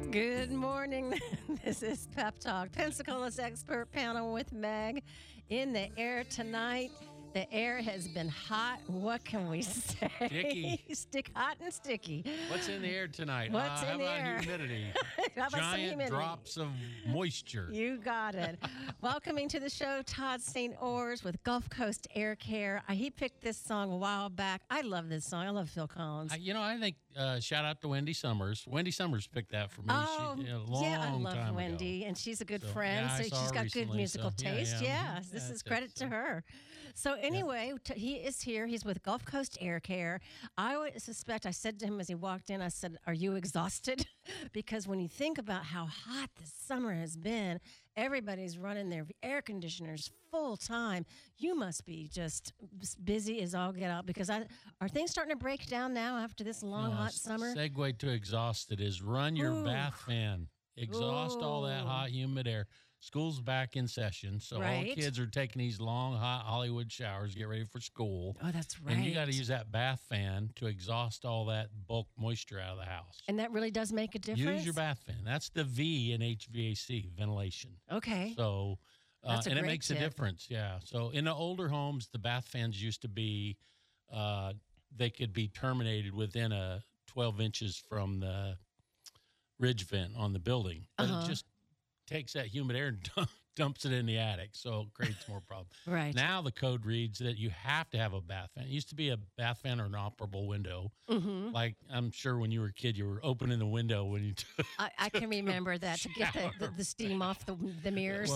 Good morning. This is Pep Talk, Pensacola's expert panel with Meg in the air tonight. The air has been hot. What can we say? Sticky. Hot and sticky. What's in the air tonight? What's How in the about air? humidity? How about some Giant humidity? drops of moisture. You got it. Welcoming to the show, Todd St. Ors with Gulf Coast Air Care. He picked this song a while back. I love this song. I love Phil Collins. I think shout out to Wendy Summers. Wendy Summers picked that for me. Oh, a long yeah, I love time Wendy, ago. and she's a good So, friend, yeah, I so saw she's her got good recently, musical so, taste. yeah. Yes, this Yeah, is I credit think to her. So anyway, he is here. He's with Gulf Coast Air Care. I would suspect, I said to him as he walked in, I said, are you exhausted? Because when you think about how hot this summer has been, everybody's running their air conditioners full time. You must be just busy as all get out, because are things starting to break down now after this long, hot summer? Segue to exhausted is run your bath fan. Exhaust all that hot, humid air. School's back in session, so all Right. the kids are taking these long, hot Hollywood showers, get ready for school. Oh, that's right. And you got to use that bath fan to exhaust all that bulk moisture out of the house. And that really does make a difference? Use your bath fan. That's the V in HVAC, ventilation. Okay. So, That's a and it great makes a tip. difference, yeah. So in the older homes, the bath fans used to be, they could be terminated within 12 inches from the ridge vent on the building. But it just takes that humid air and dumps it in the attic, so it creates more problems. Right. Now the code reads that you have to have a bath fan. It used to be a bath fan or an operable window. Mm-hmm. Like I'm sure when you were a kid, you were opening the window when you took. I can remember that to get the steam off the mirrors.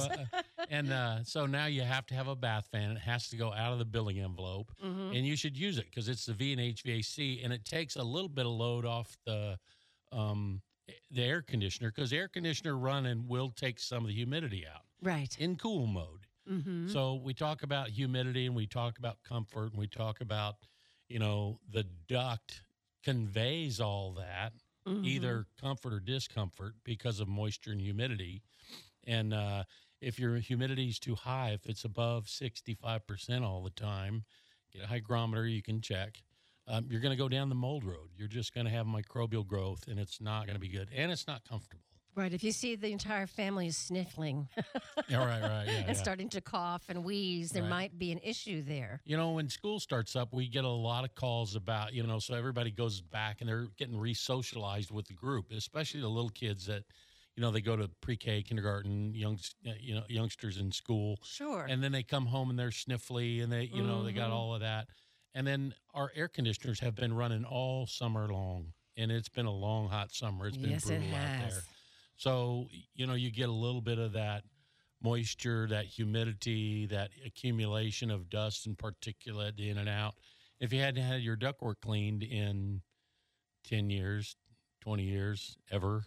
So now you have to have a bath fan. It has to go out of the building envelope, and you should use it because it's the V in HVAC, and it takes a little bit of load off the air conditioner, because the air conditioner running will take some of the humidity out Right. in cool mode. Mm-hmm. So we talk about humidity, and we talk about comfort, and we talk about, the duct conveys all that, either comfort or discomfort because of moisture and humidity. And if your humidity is too high, if it's above 65% all the time, get a hygrometer, you can check. You're going to go down the mold road. You're just going to have microbial growth, and it's not going to be good, and it's not comfortable. Right. If you see the entire family is sniffling Yeah, right. Yeah, and starting to cough and wheeze, there Right. might be an issue there. When school starts up, we get a lot of calls about, so everybody goes back and they're getting re-socialized with the group, especially the little kids that, they go to pre-K, kindergarten, youngsters in school. Sure. And then they come home and they're sniffly and they, they got all of that. And then our air conditioners have been running all summer long, and it's been a long, hot summer. It's been Yes, it brutal out has. there. So, you get a little bit of that moisture, that humidity, that accumulation of dust and particulate in and out. If you hadn't had your ductwork cleaned in 10 years, 20 years, ever,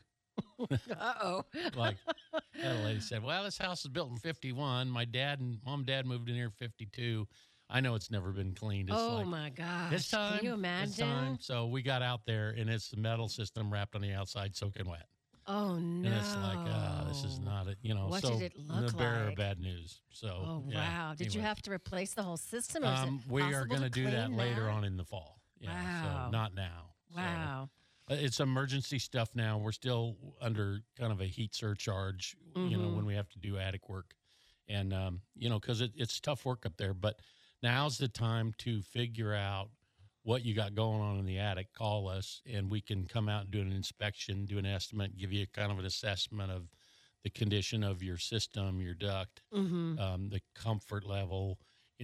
Uh-oh. like that lady said, well, this house was built in 51. My dad and mom and dad moved in here in 52. I know it's never been cleaned. It's Oh, like, my gosh. this time, Can you this imagine? time. So we got out there, and it's the metal system wrapped on the outside, soaking wet. Oh, no. And it's like, this is not it. What so did it look the bearer like? of bad news. So, Oh, yeah, wow. Did you anyway. have to replace the whole system? Or is it We are possible going to do that clean later on in the fall. Yeah, Wow. So not now. So, Wow. it's emergency stuff now. We're still under kind of a heat surcharge, when we have to do attic work. And, because it's tough work up there. But now's the time to figure out what you got going on in the attic. Call us, and we can come out and do an inspection, do an estimate, give you kind of an assessment of the condition of your system, your duct, the comfort level.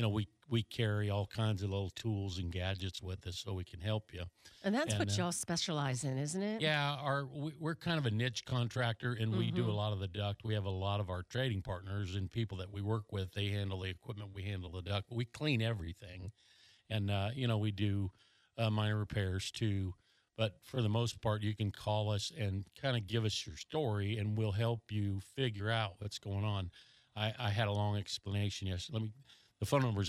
We carry all kinds of little tools and gadgets with us so we can help you. And that's what y'all specialize in, isn't it? Yeah, we're kind of a niche contractor, and we do a lot of the duct. We have a lot of our trading partners and people that we work with. They handle the equipment, we handle the duct. We clean everything, and we do minor repairs too. But for the most part, you can call us and kind of give us your story, and we'll help you figure out what's going on. I had a long explanation yesterday. The phone number is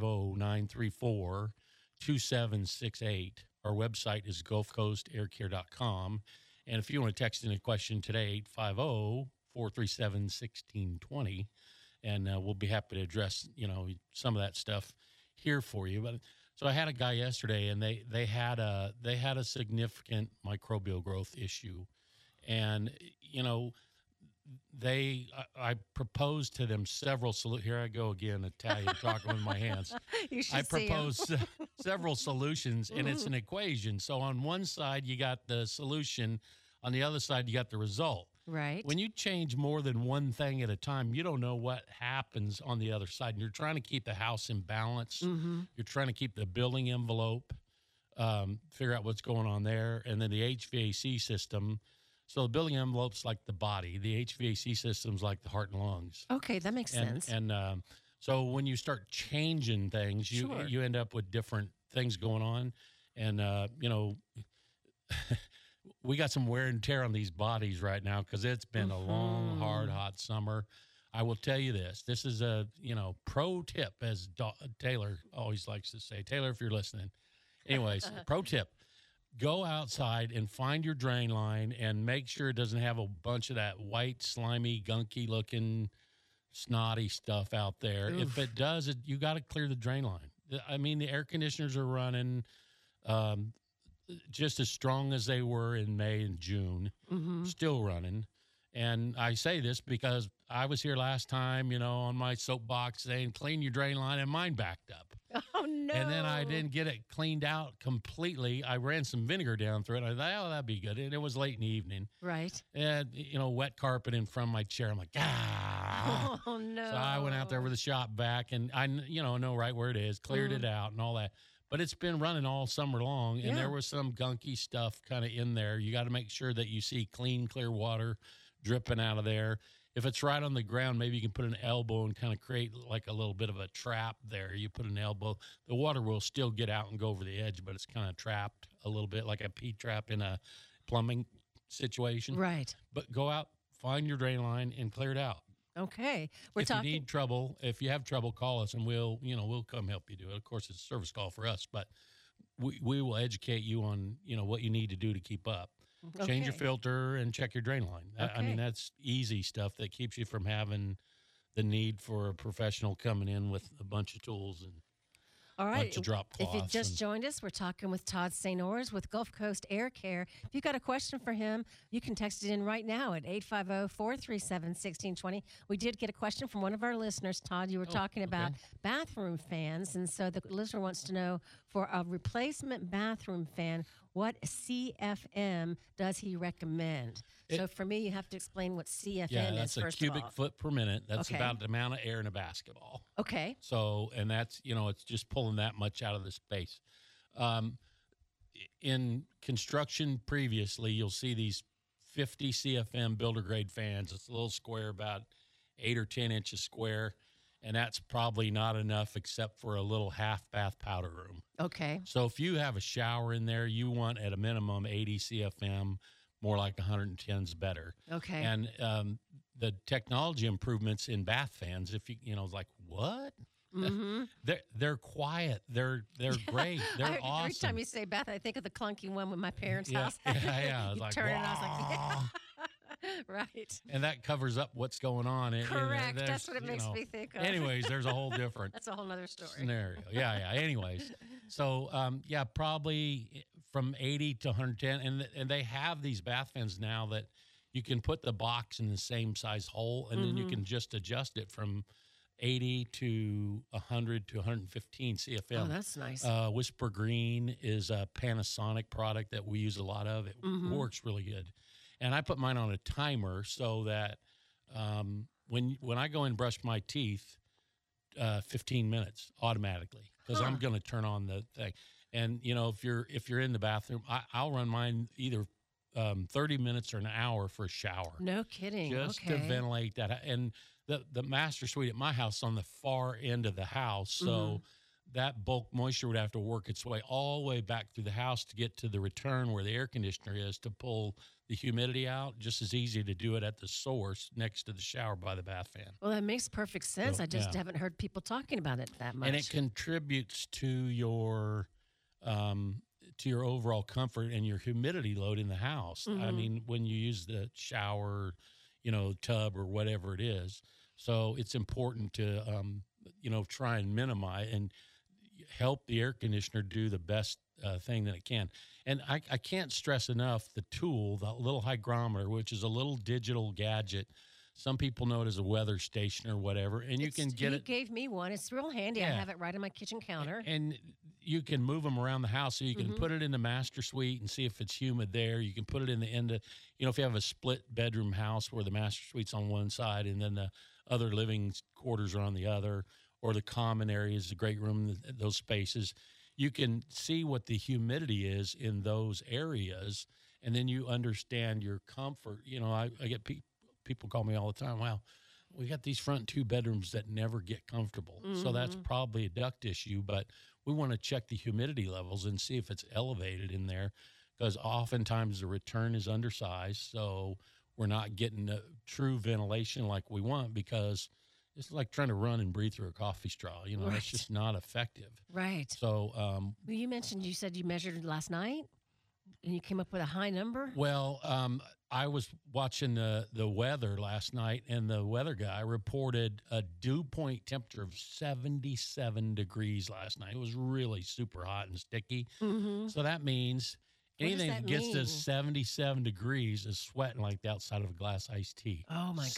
850-934-2768. Our website is gulfcoastaircare.com. And if you want to text in a question today, 850-437-1620. And we'll be happy to address, some of that stuff here for you. But so I had a guy yesterday, and they had a significant microbial growth issue. And, you know, I proposed to them several here I go again, Italian talking with my hands. You should I see 'em. proposed several solutions, and it's an equation. So on one side you got the solution, on the other side you got the result. Right. When you change more than one thing at a time, you don't know what happens on the other side. And you're trying to keep the house in balance. You're trying to keep the building envelope, figure out what's going on there, and then the HVAC system. So the building envelope's like the body. The HVAC system's like the heart and lungs. Okay, that makes sense. And so when you start changing things, Sure. you end up with different things going on. And, you know, we got some wear and tear on these bodies right now because it's been a long, hard, hot summer. I will tell you this. This is a, you know, pro tip, as Taylor always likes to say. Taylor, if you're listening. Anyways, pro tip. Go outside and find your drain line and make sure it doesn't have a bunch of that white, slimy, gunky-looking, snotty stuff out there. Oof. If it does, you got to clear the drain line. I mean, the air conditioners are running just as strong as they were in May and June, still running. And I say this because I was here last time, you know, on my soapbox saying, clean your drain line, and mine backed up. Oh, no. And then I didn't get it cleaned out completely. I ran some vinegar down through it. I thought, oh, that'd be good. And it was late in the evening. Right. And, you know, wet carpet in front of my chair. I'm like, ah. Oh, no. So I went out there with a shop vac, and I, you know right where it is, cleared it out and all that. But it's been running all summer long, and there was some gunky stuff kind of in there. You got to make sure that you see clean, clear water dripping out of there. If it's right on the ground, maybe you can put an elbow and kind of create like a little bit of a trap there. You put an elbow, the water will still get out and go over the edge, but it's kind of trapped a little bit like a P-trap in a plumbing situation. Right. But go out, find your drain line, and clear it out. Okay. We're If talking. you need trouble, if you have trouble, call us, and we'll come help you do it. Of course, it's a service call for us, but we will educate you on, you know, what you need to do to keep up. Change your Okay. filter and check your drain line. I mean, Okay. that's easy stuff that keeps you from having the need for a professional coming in with a bunch of tools and All right. bunch of drop If you cloths. just and- joined us, we're talking with Todd St. Ors with Gulf Coast Air Care. If you've got a question for him, you can text it in right now at 850-437-1620. We did get a question from one of our listeners, Todd. You were talking about bathroom fans, and so the listener wants to know, for a replacement bathroom fan, what CFM does he recommend? So for me, you have to explain what CFM yeah, is that's a first cubic of all. foot per minute. That's Okay. about the amount of air in a basketball. Okay. So, and that's, you know, it's just pulling that much out of the space. In construction previously, you'll see these 50 CFM builder grade fans. It's a little square, about 8 or 10 inches square. And that's probably not enough except for a little half bath powder room. Okay. So if you have a shower in there, you want at a minimum 80 CFM, more like 110's better. Okay. And the technology improvements in bath fans, if you know, like, what? Mm-hmm. They're quiet. They're great. They're awesome. Every time you say bath, I think of the clunky one with my parents' yeah, house. yeah. It's You like, turn it, and I was like, "Wah." right. And that covers up what's going on. Correct. there's, That's what it you makes know, me think of. Anyways, there's a whole different That's a whole nother story. scenario. Yeah. Anyways, so yeah, probably from 80 to 110, and they have these bath fans now that you can put the box in the same size hole, and then you can just adjust it from 80 to 100 to 115 CFM. Oh, that's nice. Whisper Green is a Panasonic product that we use a lot of. It works really good. And I put mine on a timer so that when I go and brush my teeth, 15 minutes automatically, because I'm going to turn on the thing. And you know, if you're in the bathroom, I'll run mine either 30 minutes or an hour for a shower, No kidding. just Okay. to ventilate that. And the master suite at my house is on the far end of the house, so that bulk moisture would have to work its way all the way back through the house to get to the return where the air conditioner is to pull the humidity out. Just as easy to do it at the source next to the shower by the bath fan. Well, that makes perfect sense. So, I just yeah. haven't heard people talking about it that much. And it contributes to your overall comfort and your humidity load in the house. I mean, when you use the shower, you know, tub or whatever it is. So it's important to, you know, try and minimize and help the air conditioner do the best thing that it can. And I can't stress enough the tool, the little hygrometer, which is a little digital gadget. Some people know it as a weather station or whatever, and you can get he it. gave me one. It's real handy. I Yeah. have it right on my kitchen counter. And you can move them around the house. So you can put it in the master suite and see if it's humid there. You can put it in the end of, if you have a split bedroom house where the master suite's on one side and then the other living quarters are on the other, or the common areas, the great room, those spaces, you can see what the humidity is in those areas. And then you understand your comfort. I get people call me all the time. Wow, we got these front 2 bedrooms that never get comfortable. So that's probably a duct issue, but we want to check the humidity levels and see if it's elevated in there, because oftentimes the return is undersized. So we're not getting a true ventilation like we want, because it's like trying to run and breathe through a coffee straw. Right. It's just not effective. Right. So, Well, you said you measured last night and you came up with a high number? well, I was watching the weather last night, and the weather guy reported a dew point temperature of 77 degrees last night. It was really super hot and sticky. Mm-hmm. So that means What does anything that that gets mean? to 77 degrees is sweating like the outside of a glass iced tea. Oh, my goodness.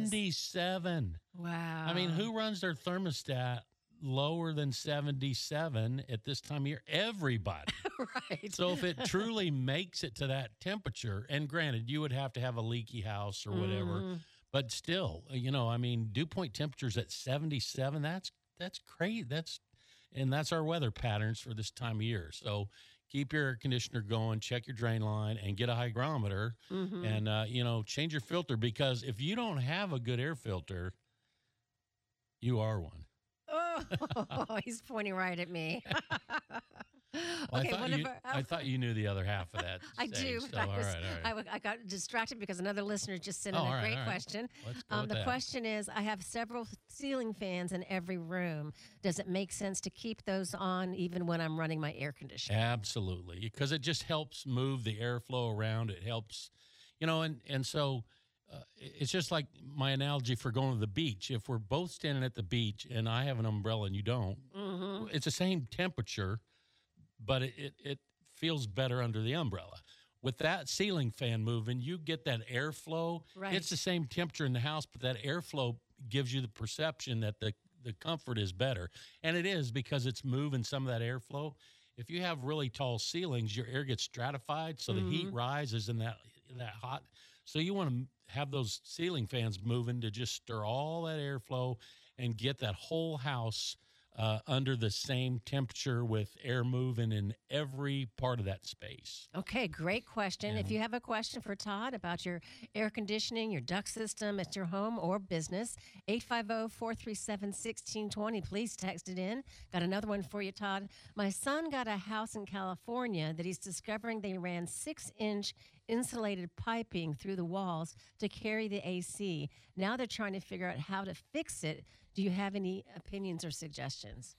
77. Wow. I mean, who runs their thermostat lower than 77 at this time of year? Everybody. Right. So if it truly makes it to that temperature, and granted, you would have to have a leaky house or whatever, Mhm. but still, dew point temperatures at 77, that's crazy. That's our weather patterns for this time of year. So keep your air conditioner going, check your drain line, and get a hygrometer, Mhm. and, change your filter, because if you don't have a good air filter, you are one. Oh, he's pointing right at me. Well, Okay, I thought you knew the other half of that. I saying, do. So, But all right. I got distracted because another listener just sent in Oh, all a right, great all right. question. Let's go with The that. question is, I have several ceiling fans in every room. Does it make sense to keep those on even when I'm running my air conditioner? Absolutely, because it just helps move the airflow around. It helps, and so it's just like my analogy for going to the beach. If we're both standing at the beach and I have an umbrella and you don't, Mm-hmm. it's the same temperature, but it feels better under the umbrella. With that ceiling fan moving, you get that airflow. Right. It's the same temperature in the house, but that airflow gives you the perception that the comfort is better. And it is, because it's moving some of that airflow. If you have really tall ceilings, your air gets stratified, so the heat rises in that hot. So you want to have those ceiling fans moving to just stir all that airflow and get that whole house under the same temperature, with air moving in every part of that space. Okay, great question. If Yeah. you have a question for Todd about your air conditioning, your duct system at your home or business, 850-437-1620. Please text it in. Got another one for you, Todd. My son got a house in California that he's discovering they ran 6-inch insulated piping through the walls to carry the AC. Now they're trying to figure out how to fix it. Do you have any opinions or suggestions?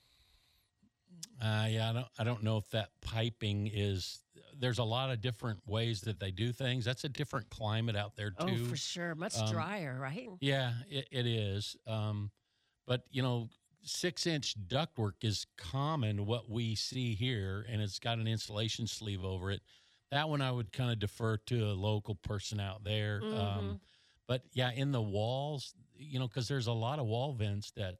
Yeah, I don't know if that piping is. There's a lot of different ways that they do things. That's a different climate out there too. Oh, for sure. Much drier, right? Yeah, it is. But 6-inch ductwork is common, what we see here, and it's got an insulation sleeve over it. That one I would kind of defer to a local person out there. But yeah, in the walls, because there's a lot of wall vents that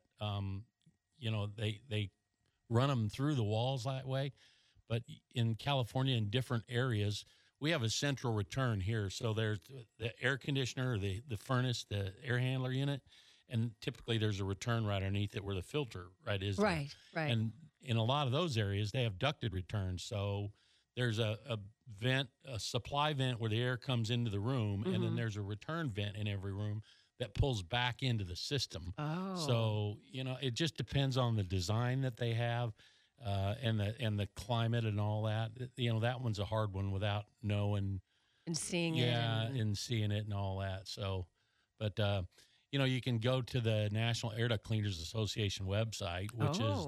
they run them through the walls that way. But in California, in different areas, we have a central return here. So there's the air conditioner, the furnace, the air handler unit, and typically there's a return right underneath it where the filter is. Right. And in a lot of those areas, they have ducted returns. So there's a vent, a supply vent where the air comes into the room, and then there's a return vent in every room that pulls back into the system. Oh. So, it just depends on the design that they have, and the climate and all that. That one's a hard one without knowing. And seeing it. Yeah, and seeing it and all that. So, but, you can go to the National Air Duct Cleaners Association website, which is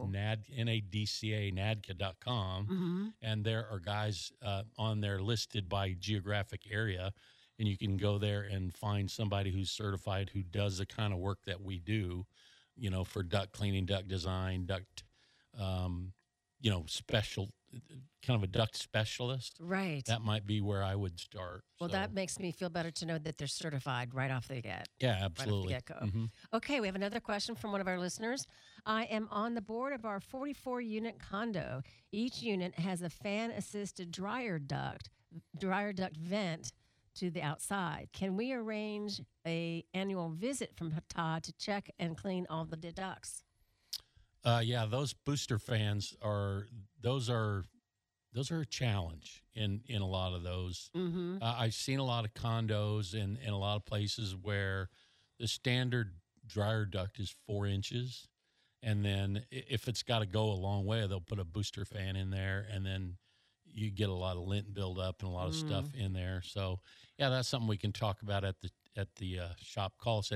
NADCA.com. And there are guys on there listed by geographic area. And you can go there and find somebody who's certified, who does the kind of work that we do, for duct cleaning, duct design, duct special, kind of a duct specialist, Right. that might be where I would start. Well, So, that makes me feel better to know that they're certified right off the get. yeah, Right off the absolutely. get-go. Mhm. Okay, we have another question from one of our listeners. I am on the board of our 44-unit condo. Each unit has a fan-assisted dryer duct vent to the outside. Can we arrange a annual visit from Todd to check and clean all the ducts? Yeah, those booster fans those are a challenge in a lot of those. Mm-hmm. I've seen a lot of condos and in a lot of places where the standard dryer duct is 4 inches, and then if it's got to go a long way, they'll put a booster fan in there, and then you get a lot of lint buildup and a lot of stuff in there. So yeah, that's something we can talk about at the shop. Call us at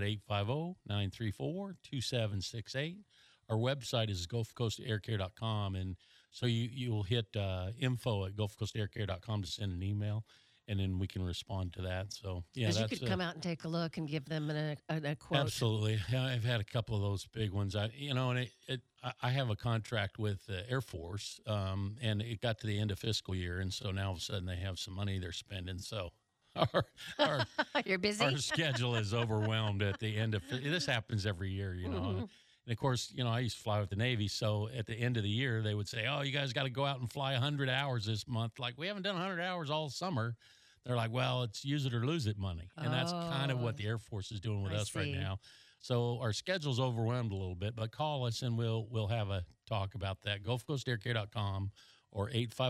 850-934-2768. Our website is GulfCoastAirCare.com, and so you'll hit info at GulfCoastAirCare.com to send an email, and then we can respond to that. So yeah, Because you that's could come out and take a look and give them a quote. absolutely. Yeah, I've had a couple of those big ones. And I have a contract with the Air Force, and it got to the end of fiscal year, and so now all of a sudden they have some money they're spending. So our You're busy? our schedule is overwhelmed at the end of this happens every year, And of course, I used to fly with the Navy, so at the end of the year they would say, "Oh, you guys got to go out and fly 100 hours this month." Like, we haven't done 100 hours all summer. They're like, "Well, it's use it or lose it money," and that's kind of what the Air Force is doing with I us right see. now. So our schedule's overwhelmed a little bit, but call us and we'll have a talk about that. GulfCoastAirCare.com or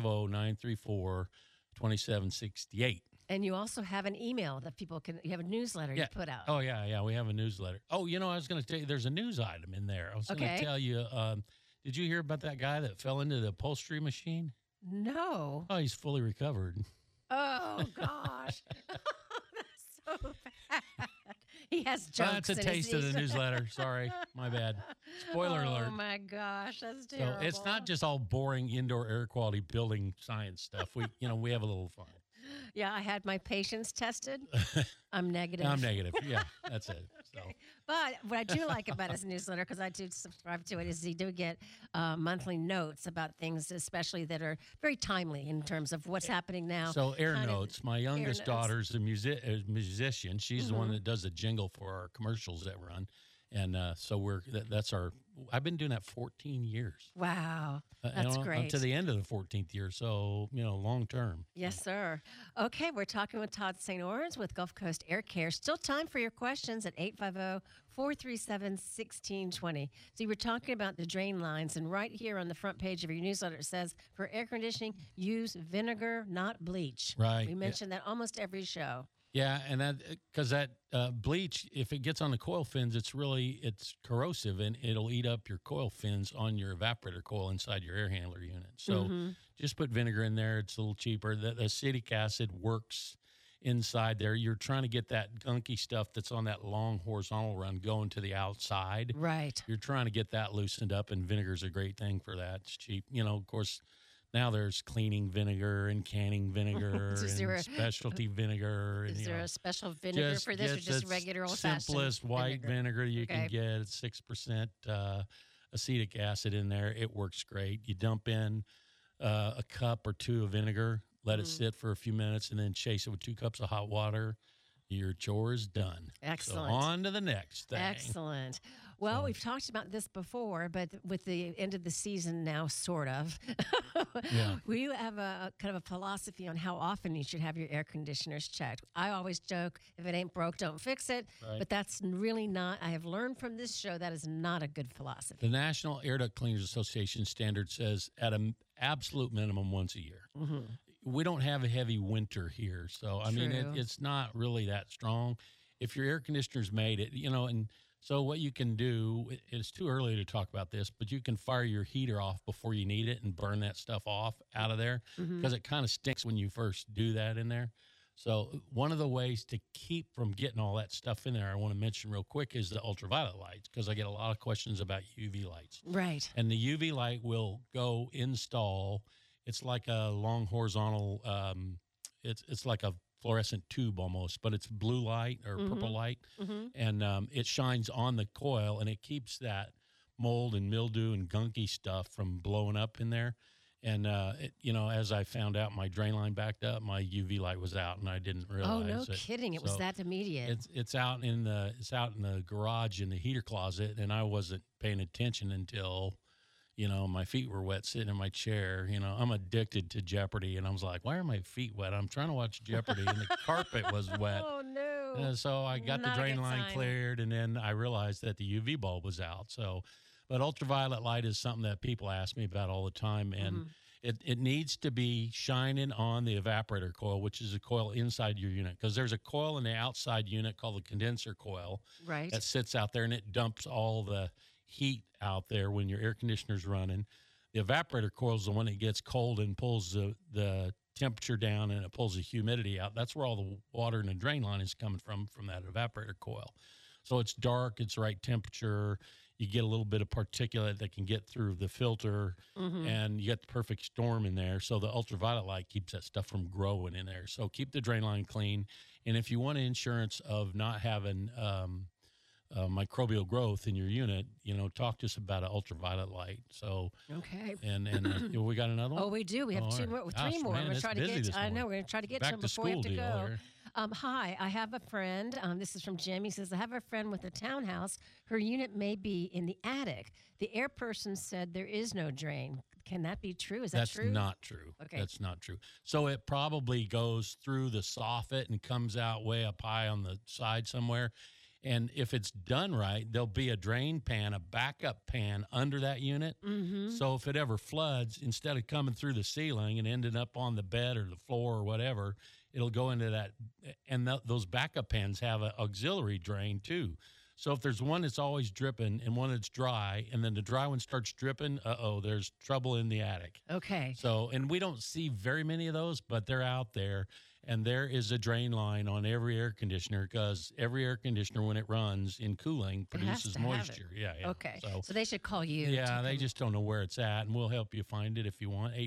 850-934-2768. And you also have an email that people can, you have a newsletter you put out. Oh, yeah, we have a newsletter. Oh, I was going to tell you, there's a news item in there. I was going Okay. to tell you, did you hear about that guy that fell into the upholstery machine? No. Oh, he's fully recovered. Oh, gosh. That's so bad. He has jokes. That's a in his taste of the newsletter. newsletter. Sorry, my bad. Spoiler alert. Oh, my gosh. That's So terrible. it's not just all boring indoor air quality building science stuff. We have a little fun. Yeah, I had my patience tested. I'm negative. I'm negative. Yeah, that's it. So But what I do like about his newsletter, because I do subscribe to it, is you do get monthly notes about things, especially that are very timely in terms of what's happening now. So Air kind of Notes, my youngest notes. daughter's a musician. She's the one that does the jingle for our commercials that run. And so that's our, I've been doing that 14 years. Wow, And that's I'm great. to the end of the 14th year. So, long term. Yes, sir. Okay, we're talking with Todd St. Orens with Gulf Coast Air Care. Still time for your questions at 850-437-1620. So we're talking about the drain lines, and right here on the front page of your newsletter, it says, for air conditioning, use vinegar, not bleach. Right. We mention that almost every show. Yeah, and because that bleach, if it gets on the coil fins, it's corrosive, and it'll eat up your coil fins on your evaporator coil inside your air handler unit. So just put vinegar in there. It's a little cheaper. The acetic acid works inside there. You're trying to get that gunky stuff that's on that long horizontal run going to the outside. Right. You're trying to get that loosened up, and vinegar's a great thing for that. It's cheap. Of course, now there's cleaning vinegar and canning vinegar Is there and a- specialty vinegar. And, Is there a special vinegar for this, or get just the regular old-fashioned simplest white vinegar you Okay. can get. It's 6% acetic acid in there. It works great. You dump in a cup or two of vinegar, let it sit for a few minutes, and then chase it with 2 cups of hot water. Your chore is done. Excellent. So on to the next thing. Excellent. Well, we've talked about this before, but with the end of the season now, sort of, Yeah. we have a kind of a philosophy on how often you should have your air conditioners checked. I always joke, if it ain't broke, don't fix it. Right. But that's really not, I have learned from this show, that is not a good philosophy. The National Air Duct Cleaners Association standard says at an absolute minimum once a year. We don't have a heavy winter here, so I mean True. it's not really that strong. If your air conditioner's made it, and so what you can do, it's too early to talk about this, but you can fire your heater off before you need it and burn that stuff off out of there, because it kind of stinks when you first do that in there. So one of the ways to keep from getting all that stuff in there, I want to mention real quick, is the ultraviolet lights, because I get a lot of questions about UV lights. Right. And the UV light will go install. It's like a long horizontal. It's like a fluorescent tube almost, but it's blue light or purple light, and it shines on the coil, and it keeps that mold and mildew and gunky stuff from blowing up in there. And, as I found out my drain line backed up, my UV light was out and I didn't realize Oh, no it. kidding. It was So that immediate. it's out in the garage in the heater closet, and I wasn't paying attention until, my feet were wet sitting in my chair. I'm addicted to Jeopardy, and I was like, why are my feet wet? I'm trying to watch Jeopardy, and the carpet was wet. Oh, no. And so I got Not the a drain good line sign. cleared, and then I realized that the UV bulb was out. So, but ultraviolet light is something that people ask me about all the time, and it needs to be shining on the evaporator coil, which is a coil inside your unit, because there's a coil in the outside unit called the condenser coil Right. that sits out there, and it dumps all the heat out there when your air conditioner's running. The evaporator coil is the one that gets cold and pulls the temperature down, and it pulls the humidity out. That's where all the water in the drain line is coming from that evaporator coil. So it's dark, it's the right temperature. You get a little bit of particulate that can get through the filter, and you get the perfect storm in there. So the ultraviolet light keeps that stuff from growing in there. So keep the drain line clean. And if you want insurance of not having microbial growth in your unit, talk to us about an ultraviolet light. So, Okay. and we got another one? Oh, we do. We have Oh, all two right. more, Gosh, three more. man, We're it's trying to busy get. this I know morning. we're going to try to get Back to them to before we have school to deal go. here. Hi, I have a friend. This is from Jim. He says, I have a friend with a townhouse. Her unit may be in the attic. The air person said there is no drain. Can that be true? Is that That's true? not true. Okay. That's not true. So it probably goes through the soffit and comes out way up high on the side somewhere. And if it's done right, there'll be a drain pan, a backup pan under that unit. So if it ever floods, instead of coming through the ceiling and ending up on the bed or the floor or whatever, it'll go into that. And those backup pans have an auxiliary drain too. So if there's one that's always dripping and one that's dry, and then the dry one starts dripping, there's trouble in the attic. Okay. So, and we don't see very many of those, but they're out there. And there is a drain line on every air conditioner, because every air conditioner, when it runs in cooling, It has produces to have it. moisture. Yeah. Okay. So, So they should call you. yeah, to they come- just don't know where it's at, and we'll help you find it if you want.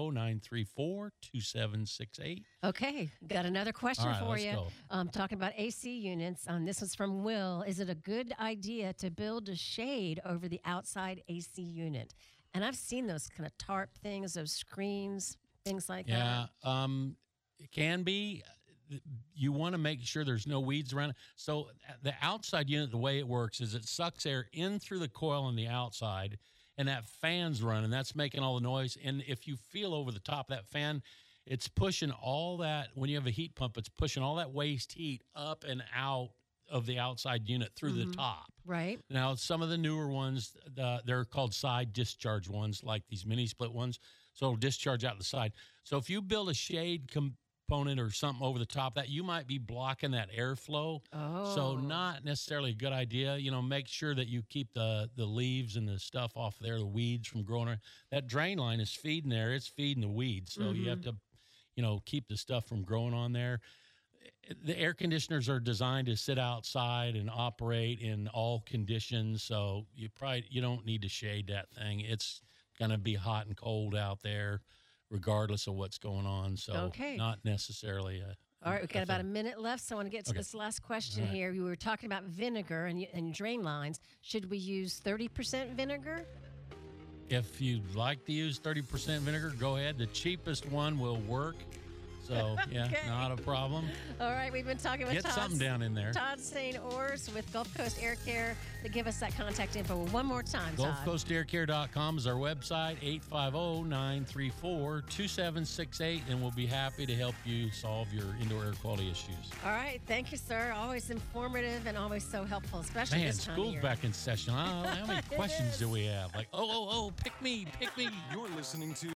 850-934-2768. Okay. Got another question All right, for let's you. go. Talking about AC units. This was from Will. Is it a good idea to build a shade over the outside AC unit? And I've seen those kind of tarp things, those screens, things like Yeah, that. it can be. You want to make sure there's no weeds around it. So the outside unit, the way it works is it sucks air in through the coil on the outside, and that fan's running. That's making all the noise. And if you feel over the top of that fan, it's pushing all that. When you have a heat pump, it's pushing all that waste heat up and out of the outside unit through the top. Right. Now, some of the newer ones, they're called side discharge ones, like these mini split ones. So it'll discharge out the side. So if you build a shade component or something over the top of that, you might be blocking that airflow. Oh. So not necessarily a good idea. Make sure that you keep the leaves and the stuff off there, the weeds from growing around. That drain line is feeding there. It's feeding the weeds. So you have to, keep the stuff from growing on there. The air conditioners are designed to sit outside and operate in all conditions. So you don't need to shade that thing. It's going to be hot and cold out there regardless of what's going on. So Okay. not necessarily All right, we've got about a thing. minute left, so I want to get to Okay. this last question All right. here. You were talking about vinegar and drain lines. Should we use 30% vinegar? If you'd like to use 30% vinegar, go ahead. The cheapest one will work. So, yeah, Okay. not a problem. All right, we've been talking with Get Todd. something down in there. Todd St. Ors with Gulf Coast Air Care to give us that contact info one more time, Todd. GulfCoastAirCare.com is our website, 850-934-2768, and we'll be happy to help you solve your indoor air quality issues. All right, thank you, sir. Always informative and always so helpful, especially Man, this time of school's year. back in session. How many It questions is. do we have? Like, pick me. You're listening to